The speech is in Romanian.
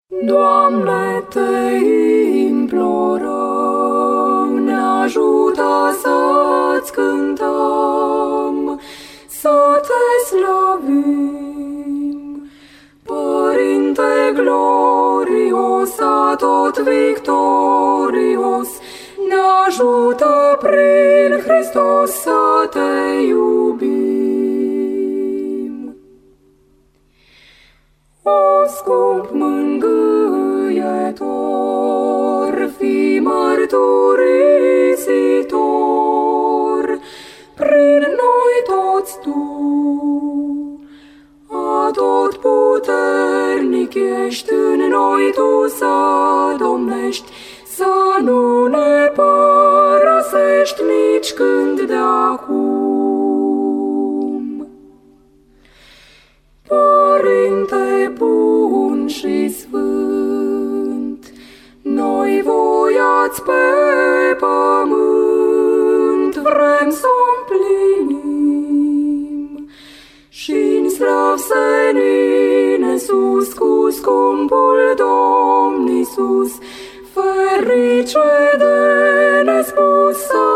Doamne, Te implorăm, ne ajută să-ți cântăm, să Te slăvim. Părinte glorios, tot victorios, ne ajută prin Hristos să Te iubim. O scump mângâietor, fii mărturisitor, prin noi toți Tu, atotputernic ești, în noi Tu să domnești, să nu ne părăsești nici când de acum. Părinte bun și sfânt, noi voiați pe pământ, vrem să împlinim și-n slăv senin sus cu scumpul Domn Iisus, ferice de nespus să